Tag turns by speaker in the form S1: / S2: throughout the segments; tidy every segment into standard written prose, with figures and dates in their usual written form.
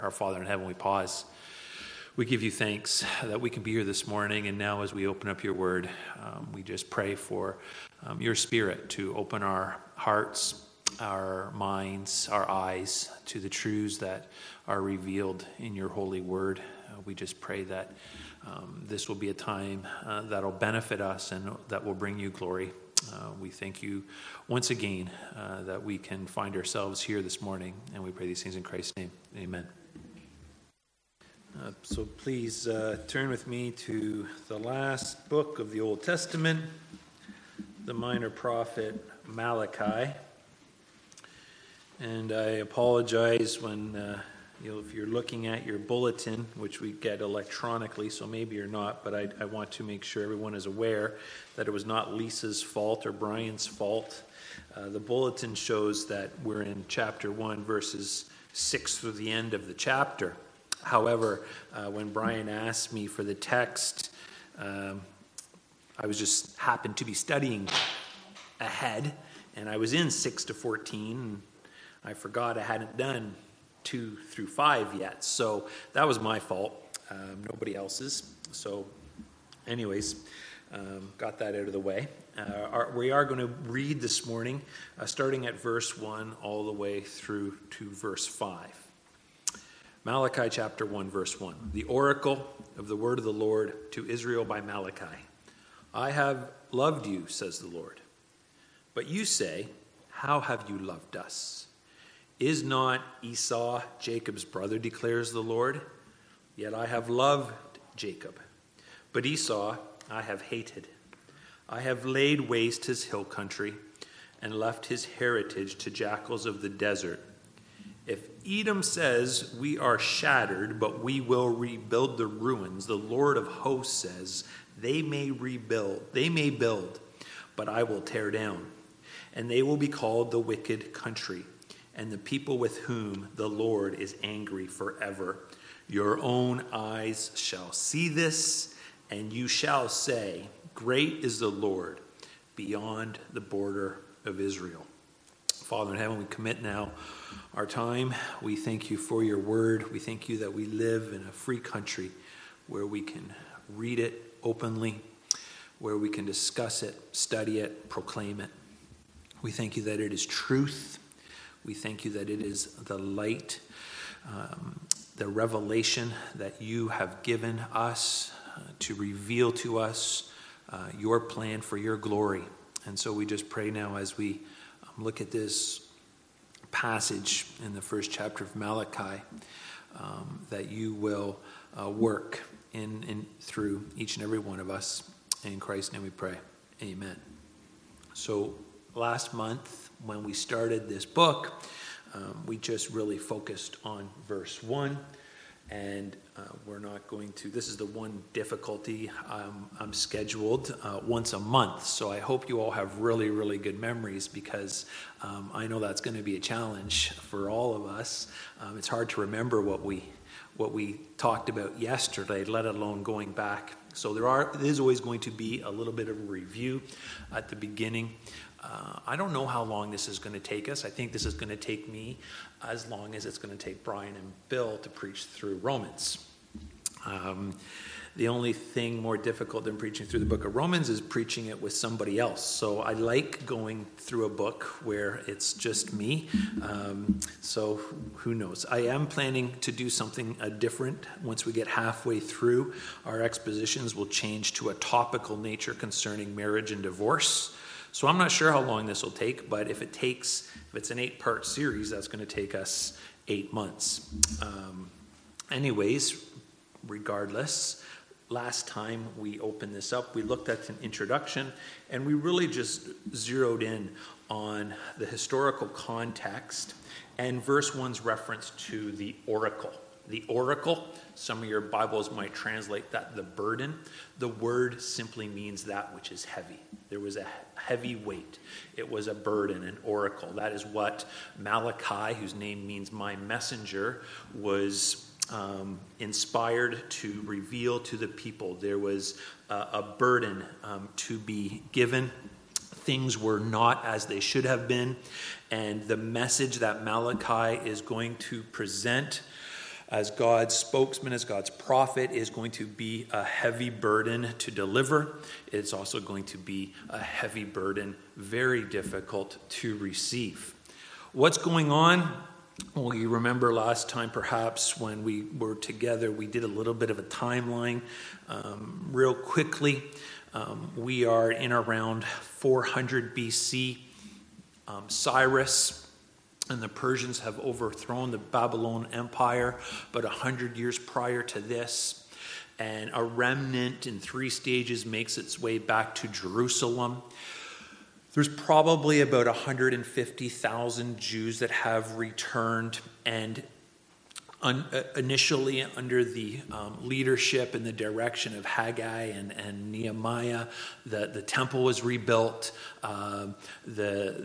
S1: Our Father in heaven, we pause. We give you thanks that we can be here this morning, and now as we open up your word, we just pray for your Spirit to open our hearts, our minds, our eyes to the truths that are revealed in your holy word. We just pray that this will be a time that will benefit us and that will bring you glory. We thank you once again that we can find ourselves here this morning, and we pray these things in Christ's name. Amen. So please turn with me to the last book of the Old Testament, the minor prophet Malachi. And I apologize when, if you're looking at your bulletin, which we get electronically, so maybe you're not, but I want to make sure everyone is aware that it was not Lisa's fault or Brian's fault. The bulletin shows that we're in chapter 1, verses 6 through the end of the chapter. However, when Brian asked me for the text, I was just happened to be studying ahead, and I was in 6 to 14, and I forgot I hadn't done 2 through 5 yet. So that was my fault, nobody else's. So anyways, got that out of the way. We are going to read this morning, starting at verse 1 all the way through to verse 5. Malachi chapter 1, verse 1. The oracle of the word of the Lord to Israel by Malachi. I have loved you, says the Lord. But you say, how have you loved us? Is not Esau Jacob's brother, declares the Lord? Yet I have loved Jacob. But Esau I have hated. I have laid waste his hill country and left his heritage to jackals of the desert. If Edom says, we are shattered, but we will rebuild the ruins, the Lord of hosts says, they may build, but I will tear down. And they will be called the wicked country, and the people with whom the Lord is angry forever. Your own eyes shall see this, and you shall say, great is the Lord beyond the border of Israel. Father in heaven, we commit now our time. We thank you for your word. We thank you that we live in a free country where we can read it openly, where we can discuss it, study it, proclaim it. We thank you that it is truth. We thank you that it is the light, the revelation that you have given us to reveal to us your plan for your glory. And so we just pray now as we look at this passage in the first chapter of Malachi, that you will work in through each and every one of us. In Christ's name we pray. Amen. So last month when we started this book, we just really focused on verse 1. And we're not going to, this is the one difficulty. I'm scheduled once a month. So I hope you all have really, really good memories, because I know that's going to be a challenge for all of us. It's hard to remember what we talked about yesterday, let alone going back. So there is always going to be a little bit of a review at the beginning. I don't know how long this is going to take us. I think this is going to take me as long as it's going to take Brian and Bill to preach through Romans. The only thing more difficult than preaching through the book of Romans is preaching it with somebody else. So I like going through a book where it's just me. So who knows? I am planning to do something different. Once we get halfway through, our expositions will change to a topical nature concerning marriage and divorce. So I'm not sure how long this will take, but if it's an 8-part series, that's going to take us 8 months. Anyways, regardless, last time we opened this up, we looked at an introduction, and we really just zeroed in on the historical context and verse 1's reference to the oracle. The oracle, some of your Bibles might translate that the burden. The word simply means that which is heavy. There was a heavy weight. It was a burden, an oracle. That is what Malachi, whose name means my messenger, was inspired to reveal to the people. There was a burden to be given. Things were not as they should have been. And the message that Malachi is going to present as God's spokesman, as God's prophet, is going to be a heavy burden to deliver. It's also going to be a heavy burden, very difficult to receive. What's going on? Well, you remember last time perhaps when we were together, we did a little bit of a timeline real quickly. We are in around 400 BC. Cyrus and the Persians have overthrown the Babylon Empire about 100 years prior to this. And a remnant in 3 stages makes its way back to Jerusalem. There's probably about 150,000 Jews that have returned, and initially under the leadership and the direction of Haggai and Nehemiah, the temple was rebuilt, the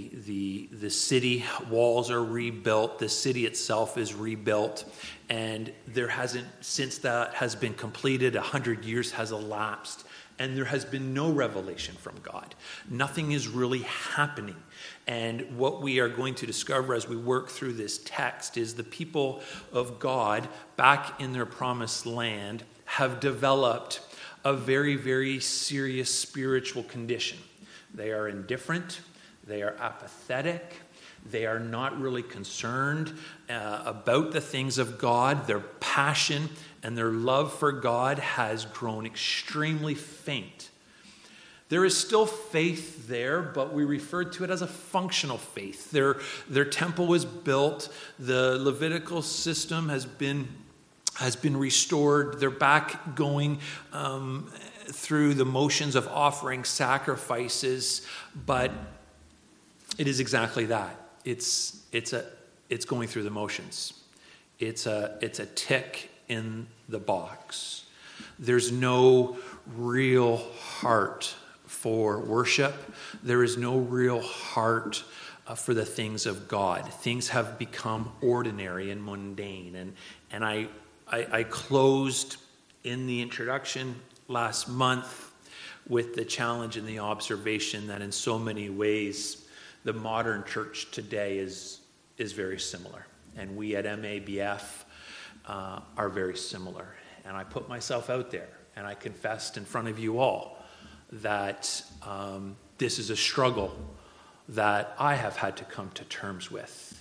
S1: city walls are rebuilt, the city itself is rebuilt, and there hasn't, since that has been completed, 100 years has elapsed, and there has been no revelation from God. Nothing is really happening. And what we are going to discover as we work through this text is the people of God back in their promised land have developed a very, very serious spiritual condition. They are indifferent. They are apathetic. They are not really concerned about the things of God. Their passion and their love for God has grown extremely faint. There is still faith there, but we refer to it as a functional faith. Their temple was built. The Levitical system has been restored. They're back going through the motions of offering sacrifices, but it is exactly that. It's going through the motions. It's a tick in the box. There's no real heart for worship. There is no real heart for the things of God. Things have become ordinary and mundane. And I closed in the introduction last month with the challenge and the observation that in so many ways the modern church today is very similar. And we at MABF are very similar. And I put myself out there and I confessed in front of you all that this is a struggle that I have had to come to terms with.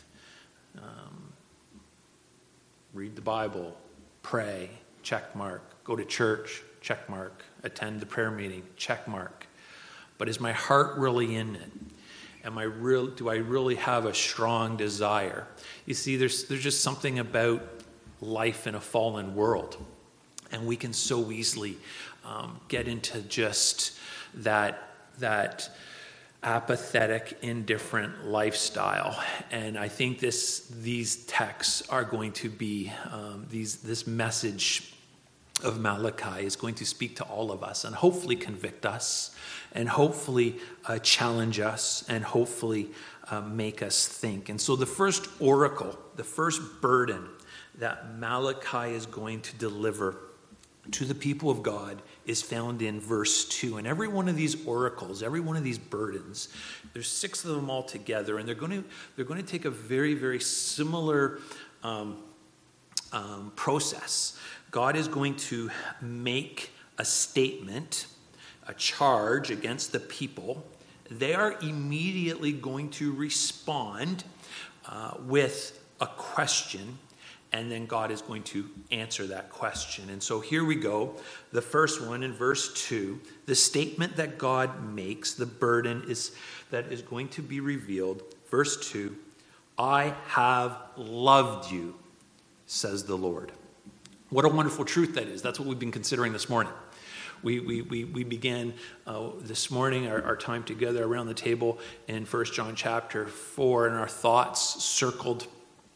S1: Read the Bible, pray, check mark. Go to church, check mark. Attend the prayer meeting, check mark. But is my heart really in it? Do I really have a strong desire? You see, there's just something about life in a fallen world. And we can so easily get into just that apathetic, indifferent lifestyle. And I think these texts are going to be, this message of Malachi is going to speak to all of us and hopefully convict us and hopefully challenge us and hopefully make us think. And so the first oracle, the first burden that Malachi is going to deliver to the people of God is found in verse 2. And every one of these oracles, every one of these burdens, there's 6 of them all together, and they're going to take a very, very similar process. God is going to make a statement, a charge against the people. They are immediately going to respond with a question, and then God is going to answer that question. And so here we go. The first one in verse 2, the statement that God makes, the burden that is going to be revealed. Verse 2, I have loved you, says the Lord. What a wonderful truth that is. That's what we've been considering this morning. We began this morning our time together around the table in 1 John chapter 4, and our thoughts circled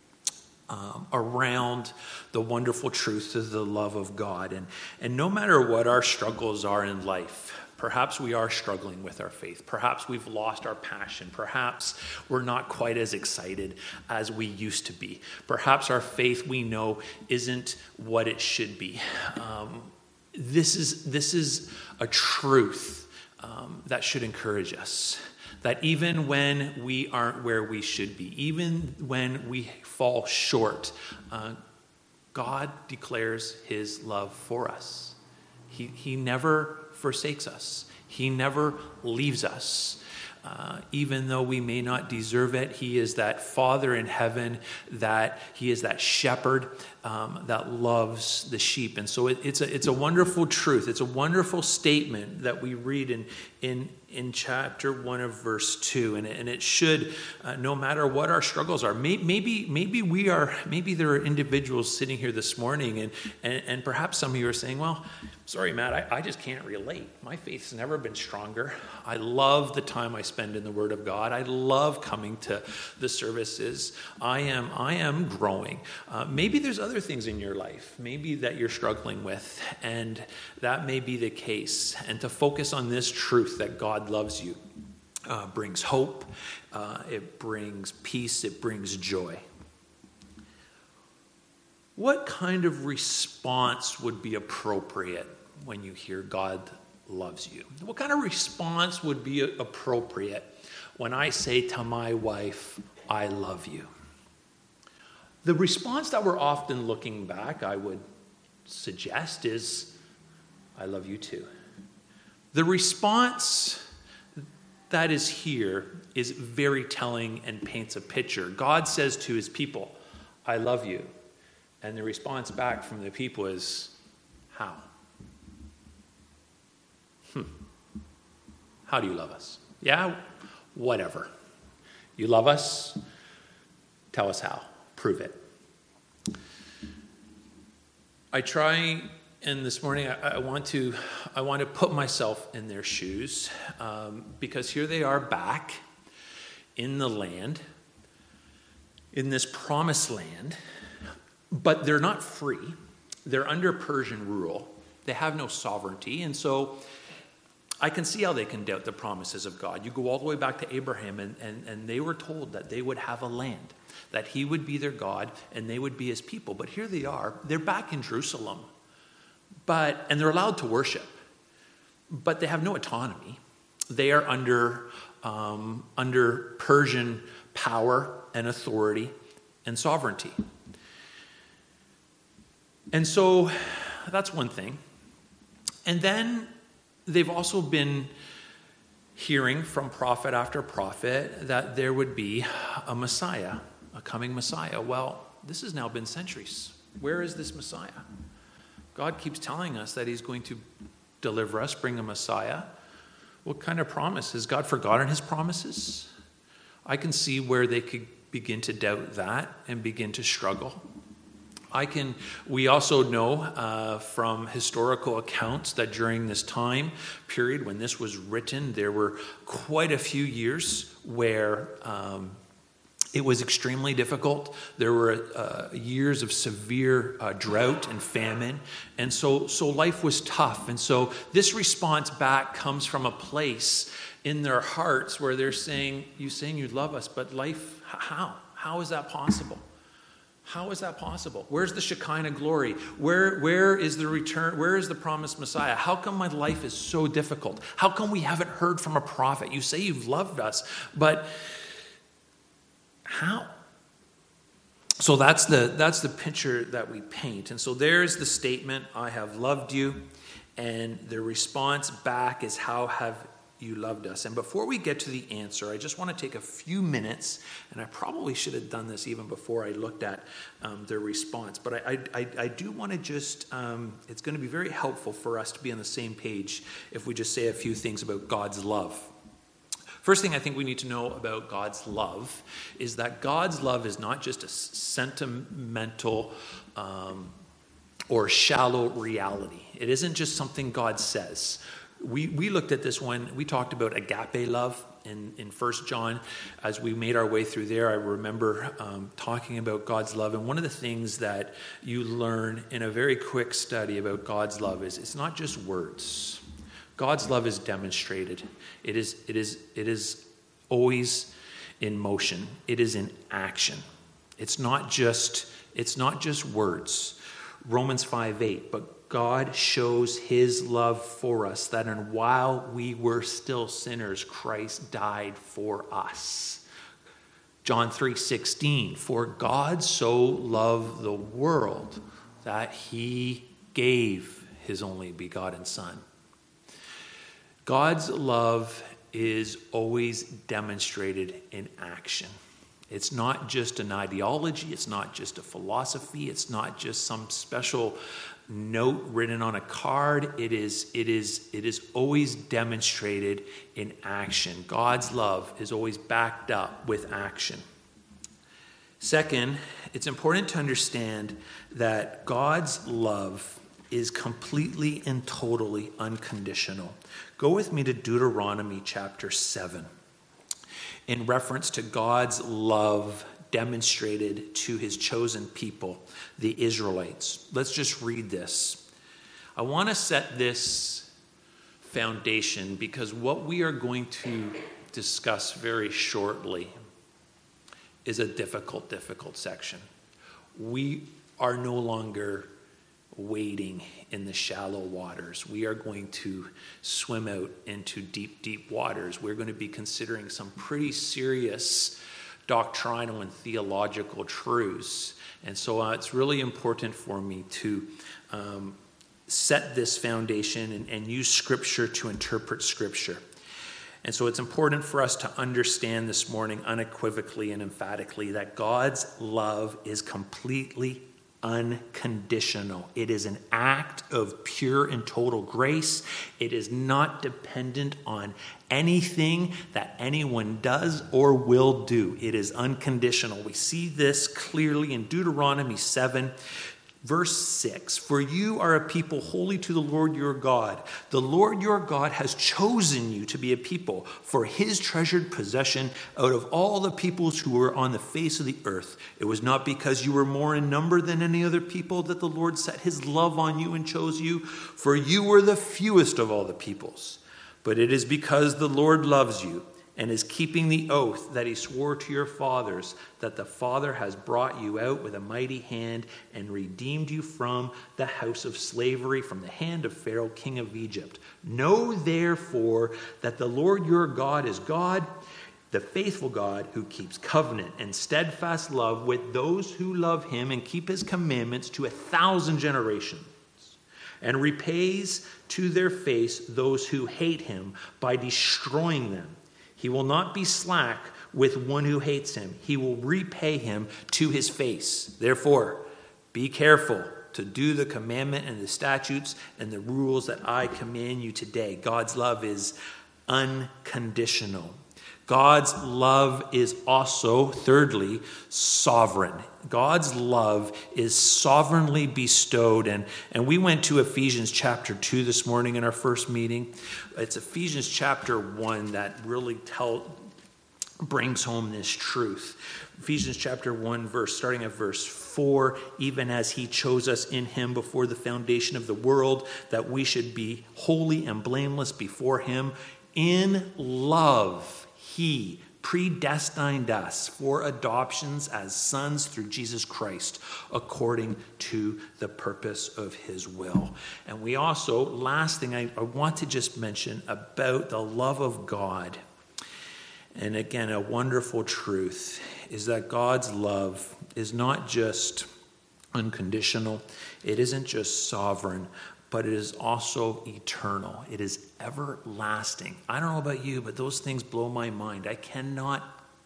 S1: around the wonderful truth of the love of God. And no matter what our struggles are in life, perhaps we are struggling with our faith. Perhaps we've lost our passion. Perhaps we're not quite as excited as we used to be. Perhaps our faith, we know, isn't what it should be. This is a truth that should encourage us. That even when we aren't where we should be, even when we fall short, God declares his love for us. He never forsakes us. He never leaves us. Even though we may not deserve it, he is that Father in heaven, that he is that shepherd that loves the sheep. And so it's a wonderful truth. It's a wonderful statement that we read in chapter 1 of verse 2. And it should, no matter what our struggles are, maybe there are individuals sitting here this morning, and perhaps some of you are saying, well, sorry, Matt, I just can't relate. My faith's never been stronger. I love the time I spend in the Word of God. I love coming to the services. I am growing. Maybe there's other things in your life, maybe that you're struggling with, and that may be the case. And to focus on this truth that God loves you brings hope, it brings peace, it brings joy. What kind of response would be appropriate when you hear God loves you? What kind of response would be appropriate when I say to my wife, I love you? The response that we're often looking back, I would suggest, is, I love you too. The response that is here is very telling and paints a picture. God says to his people, I love you. And the response back from the people is, how? How do you love us? Yeah, whatever. You love us? Tell us how. Prove it. I try, and this morning I want to put myself in their shoes, because here they are back in the land, in this promised land, but they're not free. They're under Persian rule. They have no sovereignty, and so I can see how they can doubt the promises of God. You go all the way back to Abraham, and they were told that they would have a land, that he would be their God, and they would be his people. But here they are. They're back in Jerusalem, and they're allowed to worship, but they have no autonomy. They are under Persian power and authority and sovereignty. And so that's one thing. And then they've also been hearing from prophet after prophet that there would be a Messiah, a coming Messiah. Well, this has now been centuries. Where is this Messiah? God keeps telling us that he's going to deliver us, bring a Messiah. What kind of promise? Has God forgotten his promises? I can see where they could begin to doubt that and begin to struggle. We also know from historical accounts that during this time period when this was written, there were quite a few years where it was extremely difficult. There were years of severe drought and famine, and so life was tough. And so this response back comes from a place in their hearts where they're saying, "You saying you love us, but life, how? How is that possible? How is that possible? Where's the Shekinah glory? Where is the return? Where is the promised Messiah? How come my life is so difficult? How come we haven't heard from a prophet? You say you've loved us, but how?" So that's the picture that we paint. And so there's the statement, "I have loved you," and the response back is, "How have you loved us?" And before we get to the answer, I just want to take a few minutes, and I probably should have done this even before I looked at their response, but I do want to just, it's going to be very helpful for us to be on the same page if we just say a few things about God's love. First thing I think we need to know about God's love is that God's love is not just a sentimental or shallow reality. It isn't just something God says. We looked at this when we talked about agape love in 1 John. As we made our way through there, I remember talking about God's love. And one of the things that you learn in a very quick study about God's love is it's not just words. God's love is demonstrated. It is always in motion. It is in action. It's not just words. Romans 5:8, but God shows his love for us, that while we were still sinners, Christ died for us. John 3:16, for God so loved the world that he gave his only begotten Son. God's love is always demonstrated in action. It's not just an ideology, it's not just a philosophy, it's not just some special note written on a card. It is always demonstrated in action. God's love is always backed up with action. Second, it's important to understand that God's love is completely and totally unconditional. Go with me to Deuteronomy chapter 7 in reference to God's love demonstrated to his chosen people, the Israelites. Let's just read this. I want to set this foundation because what we are going to discuss very shortly is a difficult section. We are no longer wading in the shallow waters. We are going to swim out into deep waters. We're going to be considering some pretty serious doctrinal and theological truths. And so it's really important for me to set this foundation and use Scripture to interpret Scripture. And so it's important for us to understand this morning unequivocally and emphatically that God's love is completely unconditional. It is an act of pure and total grace. It is not dependent on anything that anyone does or will do. It is unconditional. We see this clearly in Deuteronomy 7. Verse 6, for you are a people holy to the Lord your God. The Lord your God has chosen you to be a people for his treasured possession out of all the peoples who were on the face of the earth. It was not because you were more in number than any other people that the Lord set his love on you and chose you, for you were the fewest of all the peoples. But it is because the Lord loves you and is keeping the oath that he swore to your fathers, that the Father has brought you out with a mighty hand and redeemed you from the house of slavery, from the hand of Pharaoh, king of Egypt. Know therefore that the Lord your God is God, the faithful God who keeps covenant and steadfast love with those who love him and keep his commandments to 1,000 generations, and repays to their face those who hate him by destroying them. He will not be slack with one who hates him. He will repay him to his face. Therefore, be careful to do the commandment and the statutes and the rules that I command you today. God's love is unconditional. God's love is also, thirdly, sovereign. God's love is sovereignly bestowed. And we went to Ephesians chapter 2 this morning in our first meeting. It's Ephesians chapter 1 that really brings home this truth. Ephesians chapter 1, starting at verse 4, even as he chose us in him before the foundation of the world, that we should be holy and blameless before him. In love, he predestined us for adoptions as sons through Jesus Christ, according to the purpose of his will. And we also, last thing I want to just mention about the love of God, and again, a wonderful truth, is that God's love is not just unconditional, it isn't just sovereign, but it is also eternal. It is everlasting. I don't know about you, but those things blow my mind. I cannot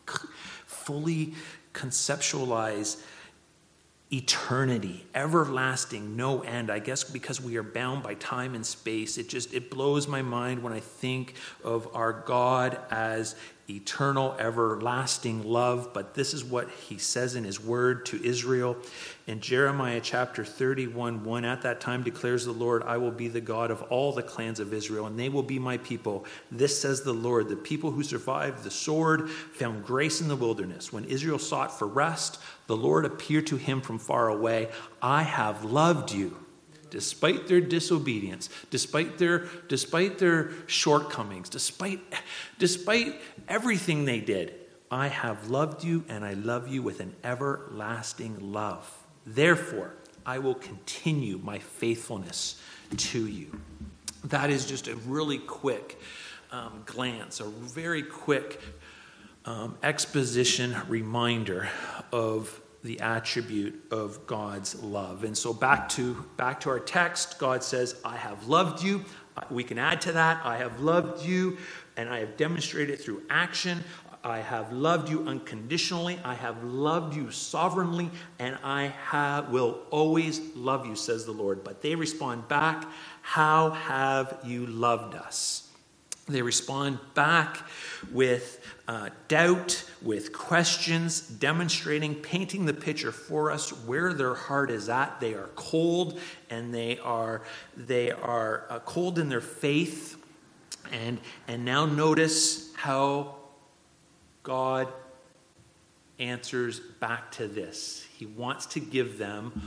S1: fully conceptualize eternity, everlasting, no end. I guess because we are bound by time and space, it blows my mind when I think of our God as eternal, everlasting love. But this is what he says in his word to Israel in Jeremiah chapter 31:1. At that time declares the Lord, I will be the God of all the clans of Israel, and they will be my people. This says the Lord, the people who survived the sword found grace in the wilderness. When Israel sought for rest, the Lord appeared to him from far away. I have loved you. Despite their disobedience, despite their shortcomings, despite everything they did, I have loved you, and I love you with an everlasting love. Therefore, I will continue my faithfulness to you. That is just a really quick glance, a very quick exposition reminder of the attribute of God's love. And so back to our text, God says, I have loved you. We can add to that, I have loved you, and I have demonstrated it through action. I have loved you unconditionally. I have loved you sovereignly, and will always love you, says the Lord. But they respond back, how have you loved us? They respond back with doubt, with questions, demonstrating, painting the picture for us where their heart is at. They are cold, and they are cold in their faith. And now notice how God answers back to this. He wants to give them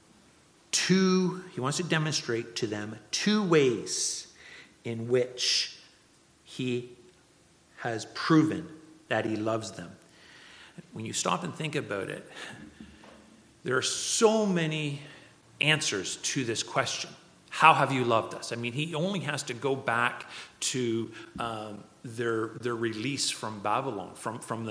S1: he wants to demonstrate to them two ways in which he has proven that he loves them. When you stop and think about it, there are so many answers to this question. How have you loved us? I mean, he only has to go back to their release from Babylon, from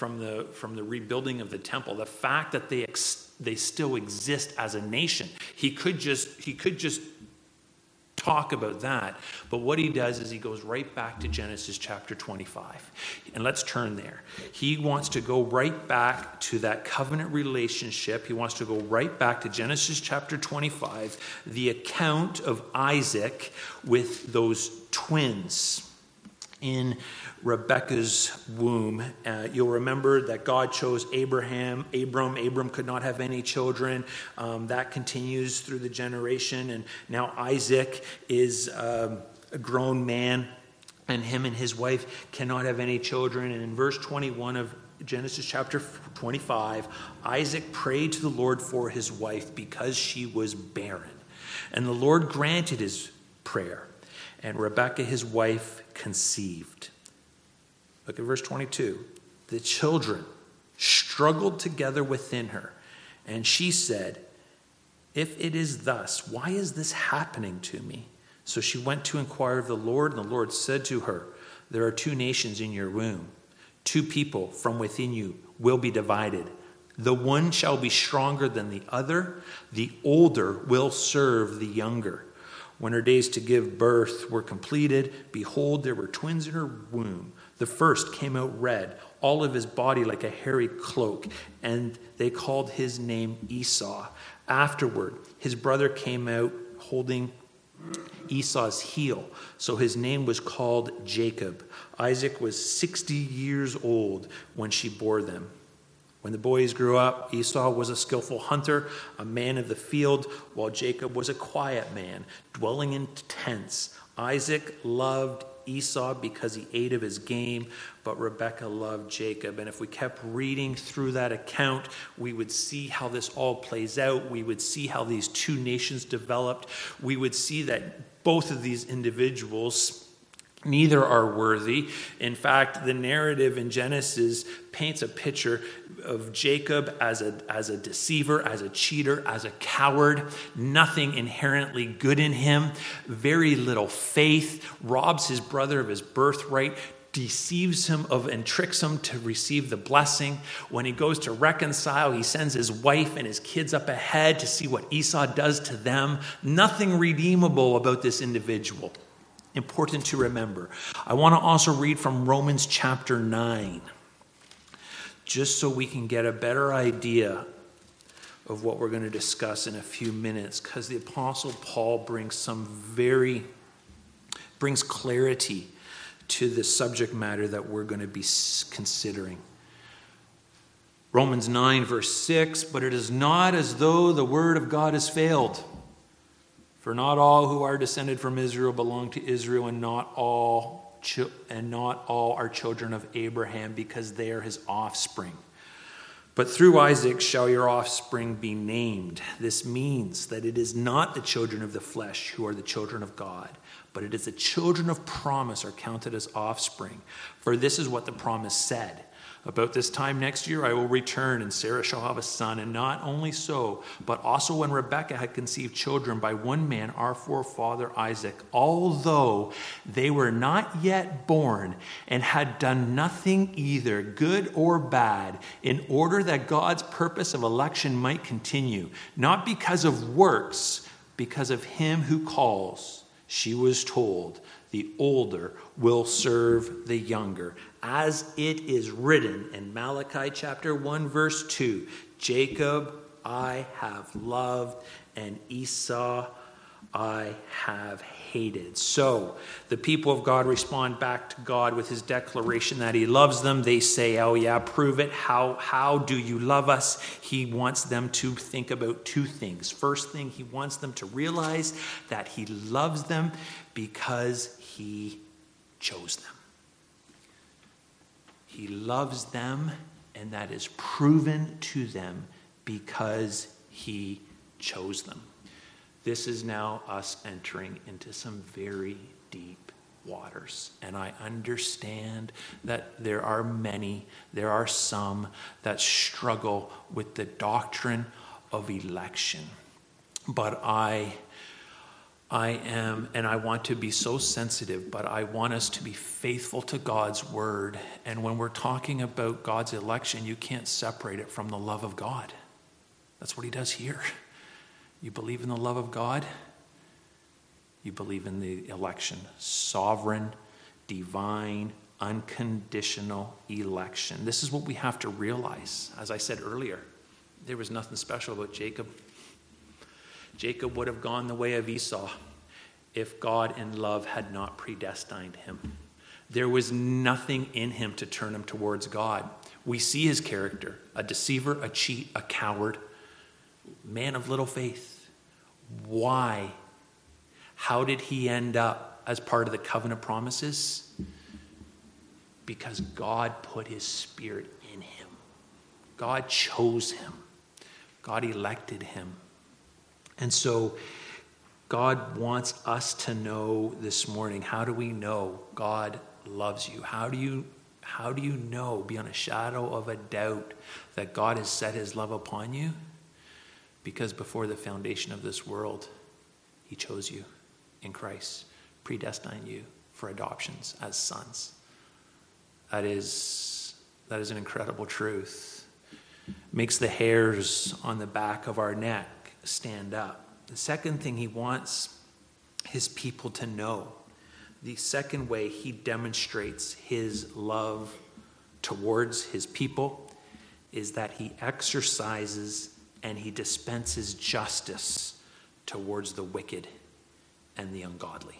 S1: the rebuilding of the temple. The fact that they still exist as a nation. He could just talk about that, but what he does is he goes right back to Genesis chapter 25. And let's turn there. He wants to go right back to that covenant relationship. He wants to go right back to Genesis chapter 25, the account of Isaac with those twins in Rebekah's womb. You'll remember that God chose Abram. Abram could not have any children. That continues through the generation. And now Isaac is a grown man, and him and his wife cannot have any children. And in verse 21 of Genesis chapter 25, Isaac prayed to the Lord for his wife because she was barren. And the Lord granted his prayer. And Rebekah, his wife, conceived. Look at verse 22. The children struggled together within her, and she said, if it is thus, why is this happening to me? So she went to inquire of the Lord, and the Lord said to her, there are two nations in your womb. Two people from within you will be divided. The one shall be stronger than the other. The older will serve the younger. When her days to give birth were completed, behold, there were twins in her womb. The first came out red, all of his body like a hairy cloak, and they called his name Esau. Afterward, his brother came out holding Esau's heel, so his name was called Jacob. Isaac was 60 years old when she bore them. When the boys grew up, Esau was a skillful hunter, a man of the field, while Jacob was a quiet man, dwelling in tents. Isaac loved Esau because he ate of his game, but Rebekah loved Jacob. And if we kept reading through that account, we would see how this all plays out. We would see how these two nations developed. We would see that both of these individuals, neither are worthy. In fact, the narrative in Genesis paints a picture of Jacob as a deceiver, as a cheater, as a coward, nothing inherently good in him, very little faith, robs his brother of his birthright, deceives him and tricks him to receive the blessing. When he goes to reconcile, he sends his wife and his kids up ahead to see what Esau does to them. Nothing redeemable about this individual. Important to remember. I want to also read from Romans chapter 9, just so we can get a better idea of what we're going to discuss in a few minutes, because the Apostle Paul brings clarity to the subject matter that we're going to be considering. Romans 9 verse 6, but it is not as though the word of God has failed. For not all who are descended from Israel belong to Israel, and not all are children of Abraham, because they are his offspring. But through Isaac shall your offspring be named. This means that it is not the children of the flesh who are the children of God, but it is the children of promise are counted as offspring. For this is what the promise said: About this time next year I will return, and Sarah shall have a son. And not only so, but also when Rebekah had conceived children by one man, our forefather Isaac, although they were not yet born and had done nothing either good or bad, in order that God's purpose of election might continue, not because of works, because of him who calls, she was told, the older will serve the younger. As it is written in Malachi chapter 1, verse 2, Jacob I have loved, and Esau I have hated. So the people of God respond back to God with his declaration that he loves them. They say, oh yeah, prove it. How do you love us? He wants them to think about two things. First thing, he wants them to realize that he loves them because he chose them. He loves them, and that is proven to them because he chose them. This is now us entering into some very deep waters. And I understand that there are some that struggle with the doctrine of election. But I am, and I want to be so sensitive, but I want us to be faithful to God's word. And when we're talking about God's election, you can't separate it from the love of God. That's what he does here. You believe in the love of God, you believe in the election. Sovereign, divine, unconditional election. This is what we have to realize. As I said earlier, there was nothing special about Jacob. Jacob would have gone the way of Esau if God in love had not predestined him. There was nothing in him to turn him towards God. We see his character, a deceiver, a cheat, a coward, man of little faith. Why? How did he end up as part of the covenant promises? Because God put his spirit in him. God chose him. God elected him. And so God wants us to know this morning, how do we know God loves you? How do you know beyond a shadow of a doubt that God has set his love upon you? Because before the foundation of this world, he chose you in Christ, predestined you for adoptions as sons. That is an incredible truth. Makes the hairs on the back of our neck stand up. The second thing he wants his people to know, the second way he demonstrates his love towards his people, is that he exercises and he dispenses justice towards the wicked and the ungodly.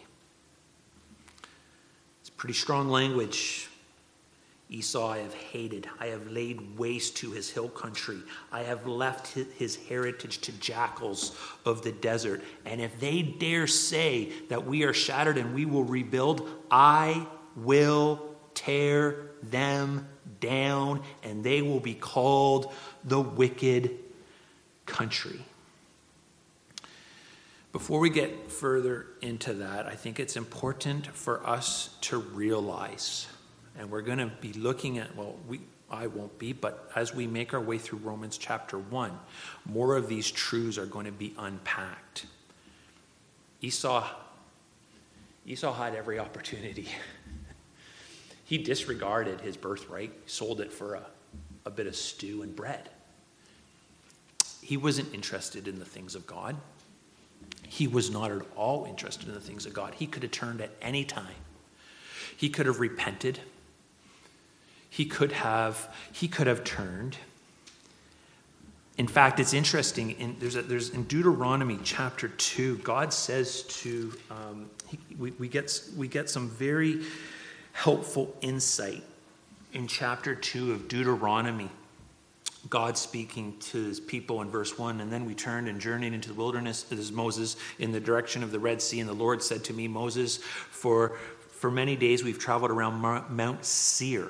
S1: It's pretty strong language. Esau I have hated. I have laid waste to his hill country. I have left his heritage to jackals of the desert. And if they dare say that we are shattered and we will rebuild, I will tear them down, and they will be called the wicked country. Before we get further into that, I think it's important for us to realize, and we're going to be looking at, I won't be, but as we make our way through Romans chapter 1, more of these truths are going to be unpacked. Esau had every opportunity. He disregarded his birthright, sold it for a bit of stew and bread. He wasn't interested in the things of God. He was not at all interested in the things of God. He could have turned at any time. He could have repented. He could have turned. In fact, it's interesting. There's in Deuteronomy chapter 2, God says to we get some very helpful insight in chapter 2 of Deuteronomy. God speaking to his people in verse 1, and then we turned and journeyed into the wilderness. This is Moses in the direction of the Red Sea, and the Lord said to me, Moses, for many days we've traveled around Mount Seir.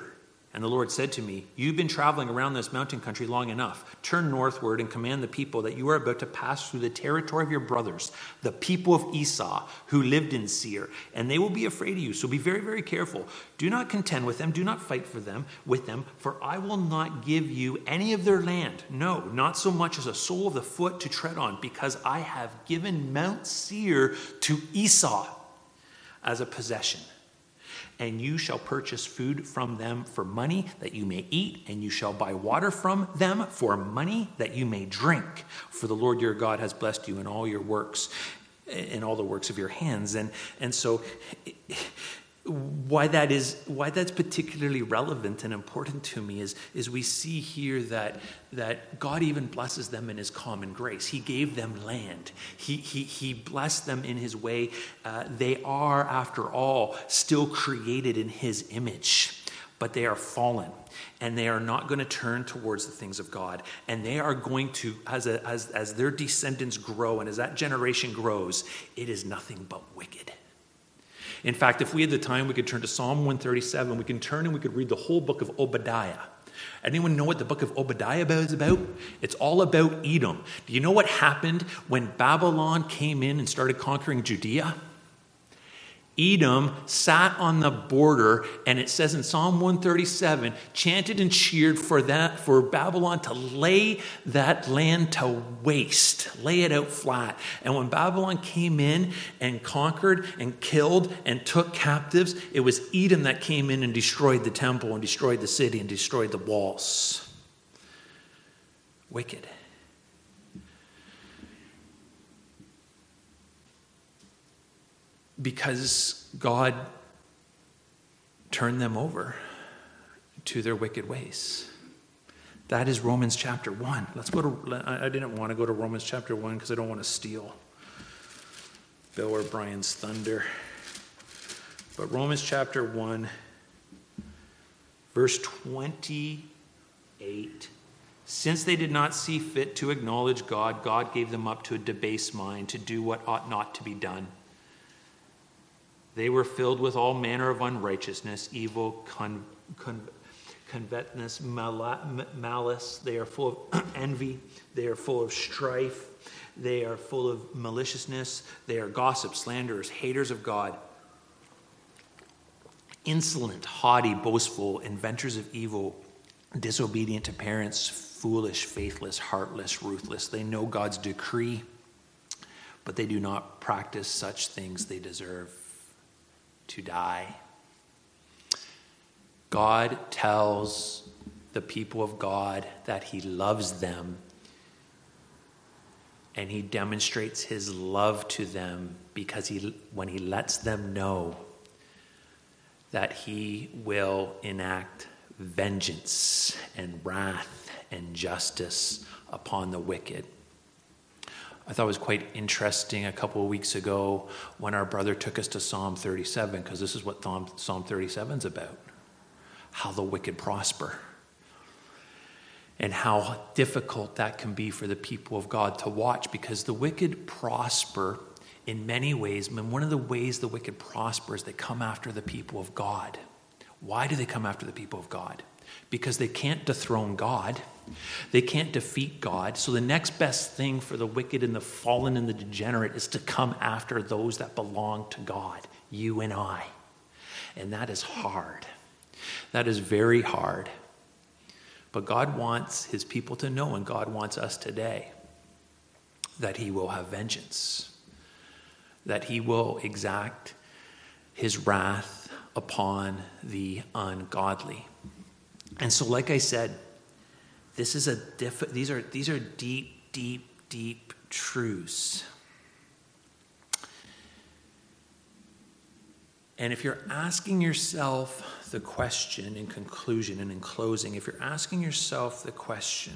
S1: And the Lord said to me, you've been traveling around this mountain country long enough. Turn northward and command the people that you are about to pass through the territory of your brothers, the people of Esau, who lived in Seir, and they will be afraid of you. So be very, very careful. Do not contend with them. Do not fight with them, for I will not give you any of their land. No, not so much as a sole of the foot to tread on, because I have given Mount Seir to Esau as a possession. And you shall purchase food from them for money that you may eat, and you shall buy water from them for money that you may drink. For the Lord your God has blessed you in all your works, in all the works of your hands. And so why that's particularly relevant and important to me is we see here that God even blesses them in his common grace. He gave them land. He blessed them in his way. They are, after all, still created in his image, but they are fallen, and they are not going to turn towards the things of God. And they are going to, as their descendants grow and as that generation grows, it is nothing but wicked. In fact, if we had the time, we could turn to Psalm 137. We can turn and we could read the whole book of Obadiah. Anyone know what the book of Obadiah is about? It's all about Edom. Do you know what happened when Babylon came in and started conquering Judea? Edom sat on the border, and it says in Psalm 137, chanted and cheered for Babylon to lay that land to waste, lay it out flat. And when Babylon came in and conquered and killed and took captives, it was Edom that came in and destroyed the temple and destroyed the city and destroyed the walls. Wicked. Because God turned them over to their wicked ways. That is Romans chapter 1. Let's go to, I didn't want to go to Romans chapter 1 because I don't want to steal Bill or Brian's thunder. But Romans chapter 1, verse 28. Since they did not see fit to acknowledge God, God gave them up to a debased mind to do what ought not to be done. They were filled with all manner of unrighteousness, evil, covetousness, malice. They are full of envy. They are full of strife. They are full of maliciousness. They are gossips, slanderers, haters of God, insolent, haughty, boastful, inventors of evil, disobedient to parents, foolish, faithless, heartless, ruthless. They know God's decree, but they do not practice such things. They deserve to die. God tells the people of God that he loves them, and he demonstrates his love to them because when he lets them know that he will enact vengeance and wrath and justice upon the wicked. I thought it was quite interesting a couple of weeks ago when our brother took us to Psalm 37, because this is what Psalm 37 is about. How the wicked prosper. And how difficult that can be for the people of God to watch, because the wicked prosper in many ways. And one of the ways the wicked prosper is they come after the people of God. Why do they come after the people of God? Because they can't dethrone God. They can't defeat God. So the next best thing for the wicked and the fallen and the degenerate is to come after those that belong to God, you and I. And that is hard. That is very hard. But God wants his people to know, and God wants us today, that he will have vengeance, that he will exact his wrath upon the ungodly. And so, like I said, this is these are deep, deep, deep truths. And if you're asking yourself the question in conclusion and in closing, if you're asking yourself the question,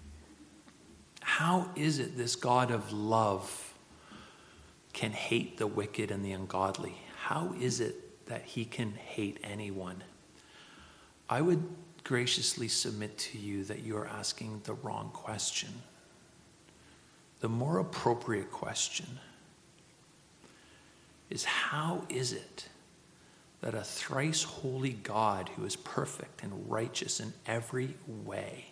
S1: how is it this God of love can hate the wicked and the ungodly? How is it that he can hate anyone? I would graciously submit to you that you are asking the wrong question. The more appropriate question is, how is it that a thrice holy God who is perfect and righteous in every way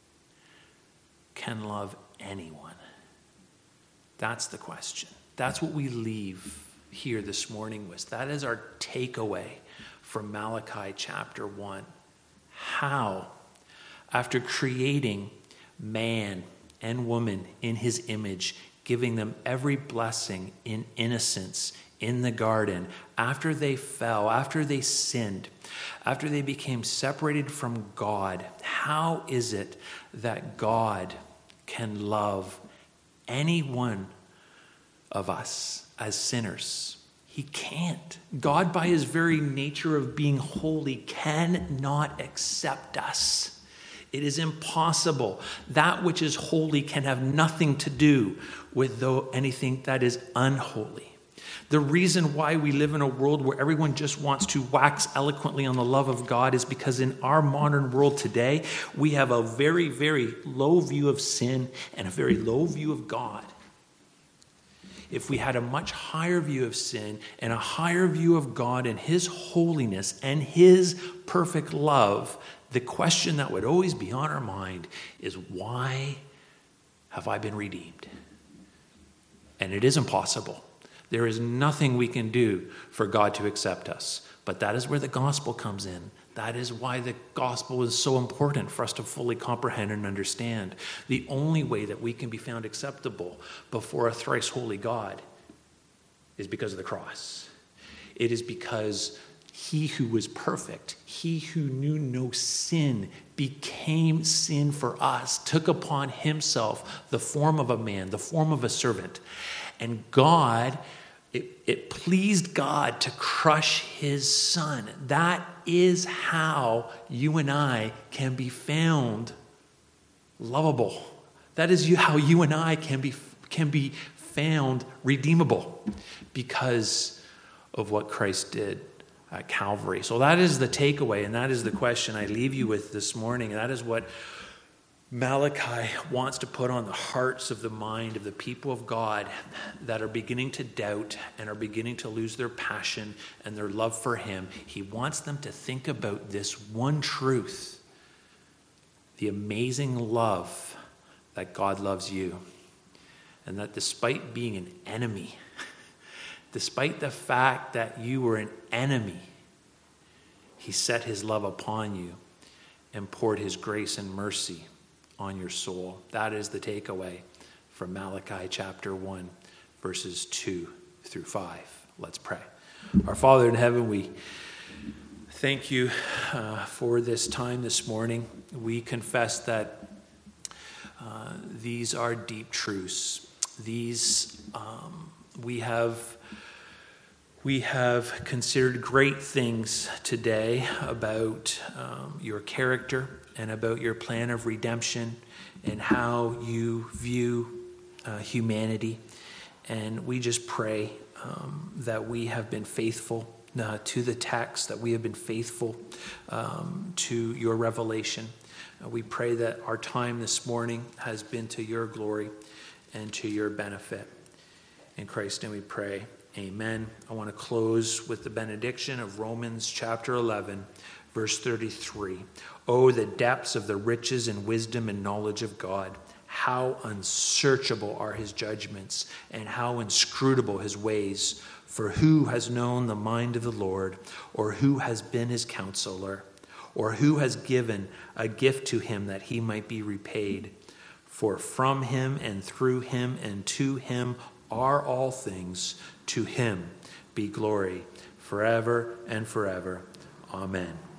S1: can love anyone? That's the question. That's what we leave here this morning with. That is our takeaway from Malachi chapter 1. How, after creating man and woman in his image, giving them every blessing in innocence in the garden, after they fell, after they sinned, after they became separated from God, how is it that God can love any one of us as sinners? He can't. God, by his very nature of being holy, cannot accept us. It is impossible. That which is holy can have nothing to do with anything that is unholy. The reason why we live in a world where everyone just wants to wax eloquently on the love of God is because in our modern world today, we have a very, very low view of sin and a very low view of God. If we had a much higher view of sin and a higher view of God and his holiness and his perfect love, the question that would always be on our mind is, why have I been redeemed? And it is impossible. There is nothing we can do for God to accept us. But that is where the gospel comes in. That is why the gospel is so important for us to fully comprehend and understand. The only way that we can be found acceptable before a thrice holy God is because of the cross. It is because he who was perfect, he who knew no sin, became sin for us, took upon himself the form of a man, the form of a servant. And God, it pleased God to crush his son. That is how you and I can be found lovable. That is how you and I can be found redeemable because of what Christ did at Calvary. So that is the takeaway, and that is the question I leave you with this morning. And that is what Malachi wants to put on the hearts of the mind of the people of God that are beginning to doubt and are beginning to lose their passion and their love for him. He wants them to think about this one truth: the amazing love that God loves you. And that despite being an enemy, despite the fact that you were an enemy, he set his love upon you and poured his grace and mercy on your soul. That is the takeaway from Malachi chapter 1, verses 2 through 5. Let's pray. Our Father in heaven, we thank you for this time this morning. We confess that these are deep truths. These we have considered great things today about your character and about your plan of redemption and how you view humanity. And we just pray that we have been faithful to the text, that we have been faithful to your revelation. We pray that our time this morning has been to your glory and to your benefit. In Christ's name we pray. Amen. I want to close with the benediction of Romans chapter 11, verse 33. Oh, the depths of the riches and wisdom and knowledge of God. How unsearchable are his judgments and how inscrutable his ways. For who has known the mind of the Lord, or who has been his counselor, or who has given a gift to him that he might be repaid? For from him and through him and to him are all things. To him be glory forever and forever. Amen.